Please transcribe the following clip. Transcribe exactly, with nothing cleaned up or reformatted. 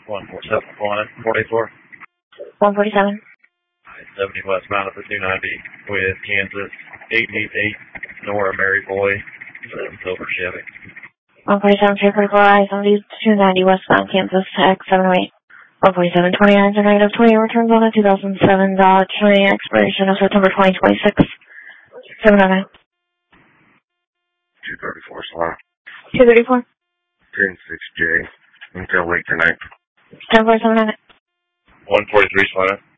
one four seven, four eight four. one forty-seven. seventy westbound at the two ninety with Kansas eight eight eight, Nora Mary Boy, seven Silver Chevy. one forty-seven, three forty-four, I seventy, two ninety westbound Kansas, X seven oh eight. one forty-seven, twenty-nine to negative twenty, returns on a two thousand seven Dodge Chevy, expiration of September twenty twenty-six. seven oh nine. two thirty-four, Solana. two thirty-four. ten six J, until late tonight. ten four seven nine. one forty-three, Solana.